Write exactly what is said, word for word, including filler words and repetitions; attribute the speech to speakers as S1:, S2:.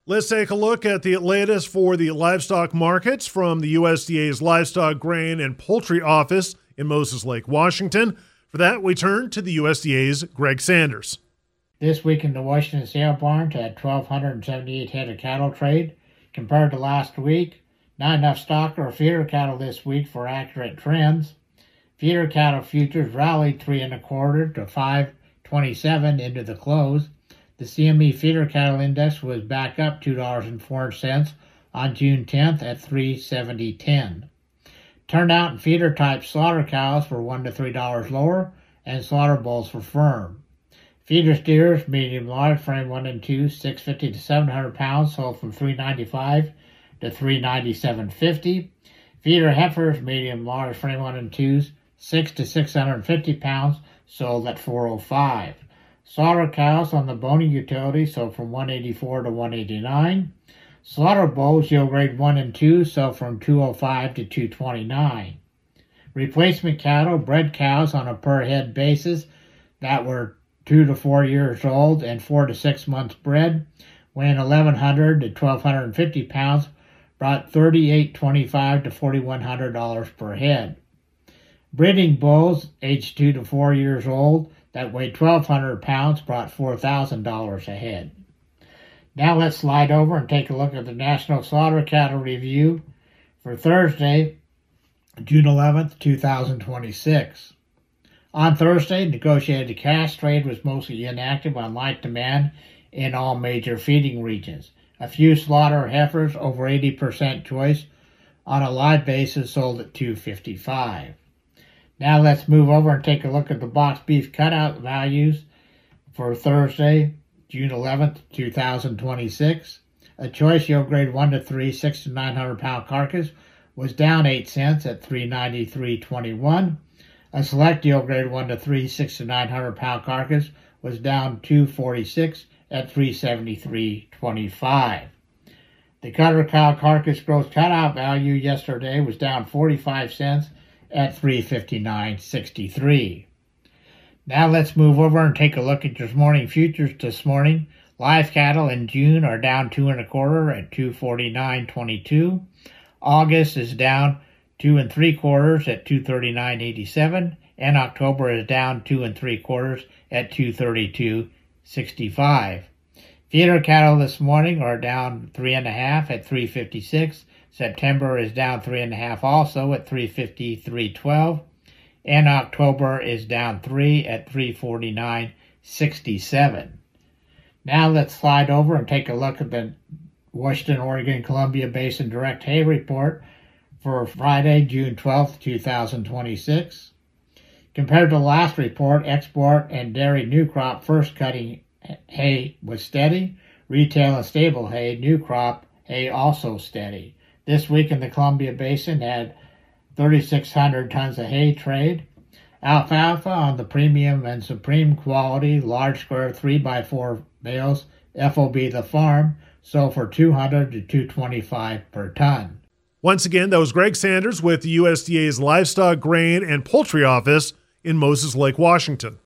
S1: Let's take a look at the latest for the livestock markets from the U S D A's Livestock, Grain, and Poultry Office in Moses Lake, Washington. For that, we turn to the U S D A's Greg Sanders.
S2: This week in the Washington sale barns had one thousand two hundred seventy-eight head of cattle trade. Compared to last week, not enough stock or feeder cattle this week for accurate trends. Feeder cattle futures rallied three and a quarter to five twenty-seven into the close. The C M E feeder cattle index was back up two dollars and four cents on June tenth at three seventy ten. Turnout and feeder type slaughter cows were one to three dollars lower, and slaughter bulls were firm. Feeder steers, medium large, frame one and two, six fifty to seven hundred pounds, sold from three ninety-five to three ninety-seven fifty. Feeder heifers, medium large, frame one and twos, six to six hundred fifty pounds, sold at four oh five. Slaughter cows on the bony utility sold from one eighty-four to one eighty-nine. Slaughter bulls, yield grade one and two, sold from two oh five to two twenty-nine. Replacement cattle, bred cows on a per head basis that were two to four years old and four to six months bred, weighing eleven hundred to twelve fifty pounds, brought thirty-eight twenty-five to forty-one hundred dollars per head. Breeding bulls, aged two to four years old, that weighed twelve hundred pounds, brought four thousand dollars a head. Now let's slide over and take a look at the National Slaughter Cattle Review for Thursday, June eleventh, two thousand twenty-six. On Thursday, negotiated cash trade was mostly inactive on light demand in all major feeding regions. A few slaughter heifers over eighty percent choice on a live basis sold at two fifty-five. Now let's move over and take a look at the box beef cutout values for Thursday, June eleventh, two thousand twenty-six. A choice yield grade one to three, six to nine hundred pound carcass was down eight cents at three ninety-three twenty-one. A select yield grade one to three, six to nine hundred pound carcass was down two forty-six at three seventy-three twenty-five. The cutter cow carcass gross cutout value yesterday was down forty-five cents at three fifty-nine sixty-three. Now let's move over and take a look at your morning futures this morning. Live cattle in June are down two and a quarter at two forty-nine twenty-two. August is down two and three quarters at two thirty-nine eighty-seven, and October is down two and three quarters at two thirty-two sixty-five. Feeder cattle this morning are down three and a half at three fifty-six. September is down three and a half also at three fifty-three twelve, and October is down three at three forty-nine sixty-seven. Now let's slide over and take a look at the Washington, Oregon, Columbia Basin Direct Hay Report for Friday, June twelfth, two thousand twenty-six. Compared to the last report, export and dairy new crop first cutting hay was steady. Retail and stable hay, new crop hay also steady. This week in the Columbia Basin had thirty-six hundred tons of hay trade. Alfalfa on the premium and supreme quality large square three by four bales, F O B the farm, sold for two hundred to two twenty-five per ton.
S1: Once again, that was Greg Sanders with the U S D A's Livestock, Grain, and Poultry Office in Moses Lake, Washington.